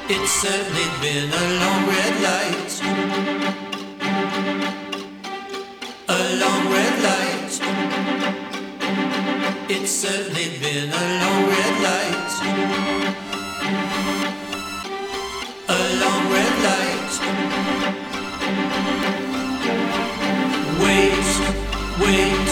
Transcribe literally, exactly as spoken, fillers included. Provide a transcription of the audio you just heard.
It's certainly been a long red light. A long red light. It's certainly been a long red light. A long red light. Wait, wait.